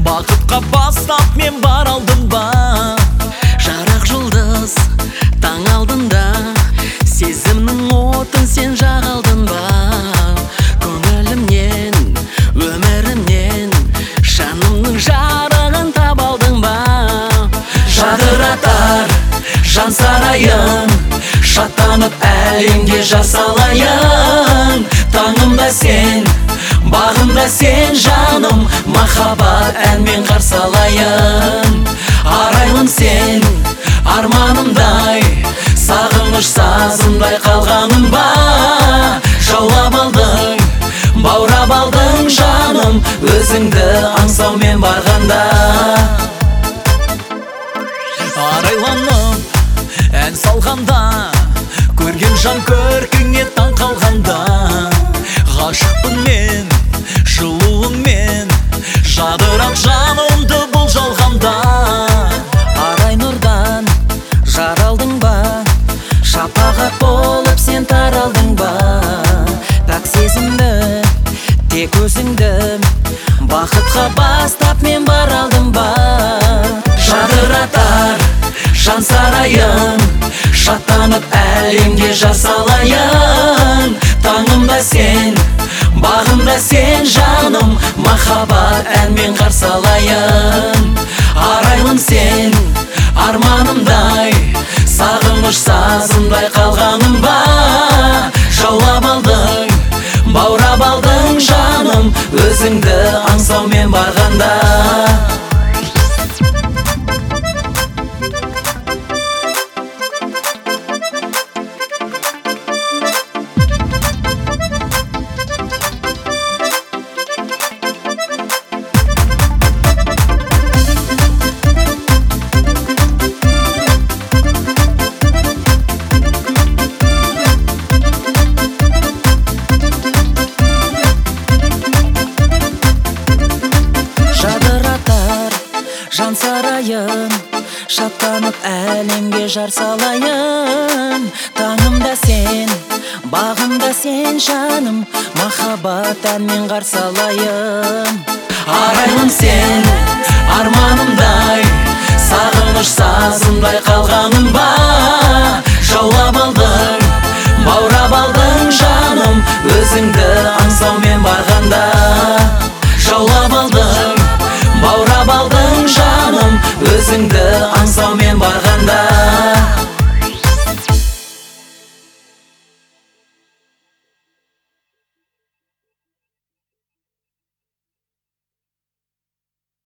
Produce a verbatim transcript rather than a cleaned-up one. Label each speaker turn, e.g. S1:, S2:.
S1: бақытқа бастап мен бар алдым ба? Жарық жұлдыз таң алдында, сезімнің отын сен жағалдың ба? Көңілімнен, өмірімнен, жанымның жарығын табалдың ба? Жадыратар жан сарайын, шаттанып әлемге жар салайын. Таңымда сен, бағымда сен жаным, махаббат әнмен қарсы алайын. Арайлым сен, арманымдай, сағыныш сазындай қалғаным ба? Жаулап алдың, баурап алдың жаным, өзіңді аңсаумен барғанда. Арайланып ән салғанда, көрген жан көркіңе таң қалғанда. Ғашықпын мен, жылуыңмен, жадырап жанымды бұл жалғанда. Арай нұрдан жаралдың ба? Шапағат болып сен таралдың ба? Пәк сезімді, тек өзіңді, бақытқа бастап мен бар алдым ба? Жадыратар жан сарайын, шаттанып әлемге жар салайын. Таңымда сен, бағымда сен жаным, махаббат әнмен қарсы алайын. Арайлым сен, арманымдай, сағыныш сазындай қалғаным ба? Жаулап алдың, баурап алдың жаным, өзіңді аңсаумен барғанда. Жан сарайын, шаттанып әлемге жар салайын. Таңымда сен, бағымда сен жаным, махаббат әнмен қарсы алайын. Арайлым сен, арманымдай, сағыныш сазындай қалғаным ба? Жаулап алдың